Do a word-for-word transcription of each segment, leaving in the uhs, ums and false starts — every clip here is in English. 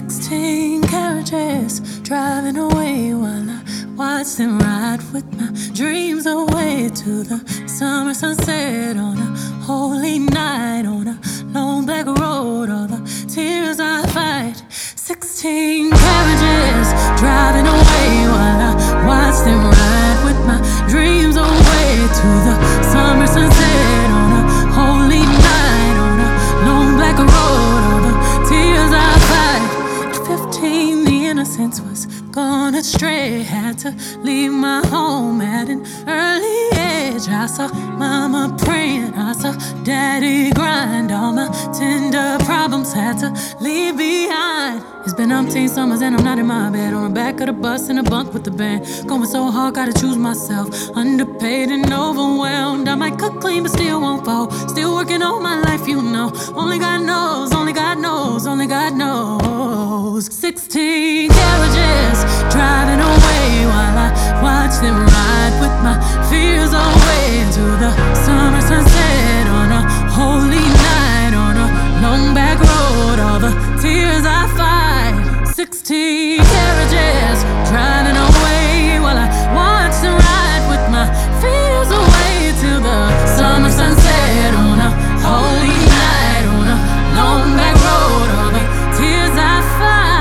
Sixteen carriages driving away while I watch them ride with my dreams away to the summer sunset on a holy night on a long black road. All the tears I fight. Sixteen carriages driving away while I watch them ride with my dreams away to the summer sunset on a holy night on a long black road. All the tears I fight. At fifteen, the innocence was gone astray. Had to leave my home at an early age. I saw mama praying, I saw daddy grind. All my tender problems had to leave behind. It's been umpteen summers and I'm not in my bed, on the back of the bus in a bunk with the band. Going so hard, gotta choose myself. Underpaid and overwhelmed. I might cook clean but still won't fall. Still working all my life, you know. Only God knows, only God knows, only God knows. Sixteen carriages driving away while I watch them ride with my fears away to the summer sunset on a holy night on a long back road. All the tears I fight. Sixteen carriages driving away while I watch them ride with my fears away to the summer sunset on a holy night on a long back road. All the tears I fight.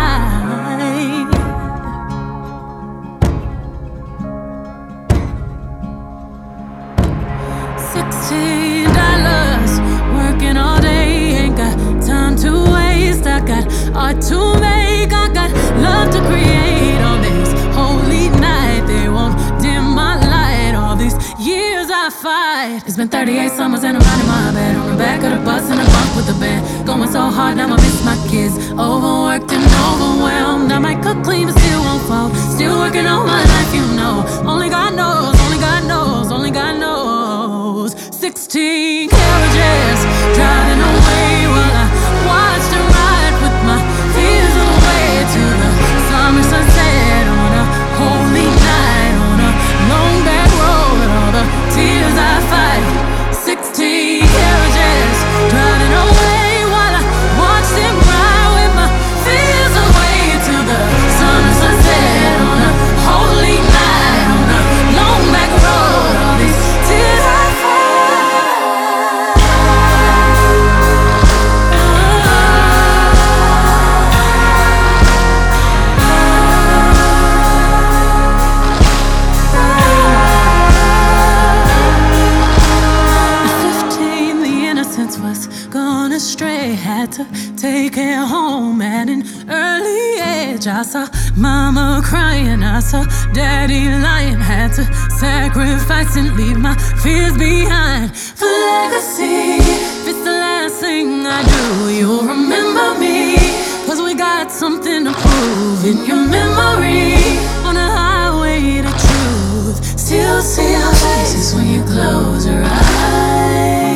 Sixteen dollars working all day, ain't got time to waste. I got art to make, I got love to create. On this holy night, they won't dim my light. All these years I fight. It's been thirty-eight summers and I'm not in my bed, on the back of the bus in a bunk with the band. Going so hard, now I miss my kids. Overworked and overwhelmed. I might cook clean but still won't fall. Still working all my life, you know. Only God knows, only God knows, only God knows. Sixteen carriages driving away while I watch them ride with my fears away to the summer sunset on a holy night on a long back road. All the tears I fight. Sixteen carriages driving away while I watch them ride with my fears away to the summer sunset on a holy night on a long back road. All these tears I fight. Was gone astray, had to take it home at an early age. I saw mama crying, I saw daddy lying. Had to sacrifice and leave my fears behind for legacy. If it's the last thing I do, you'll remember me, cause we got something to prove in your memory. On a highway to truth, still see our faces when you close your eyes.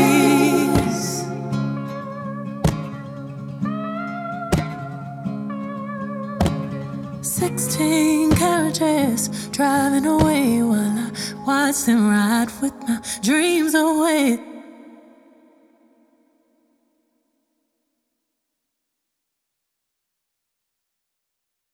Sixteen carriages driving away while I watch them ride with my dreams away.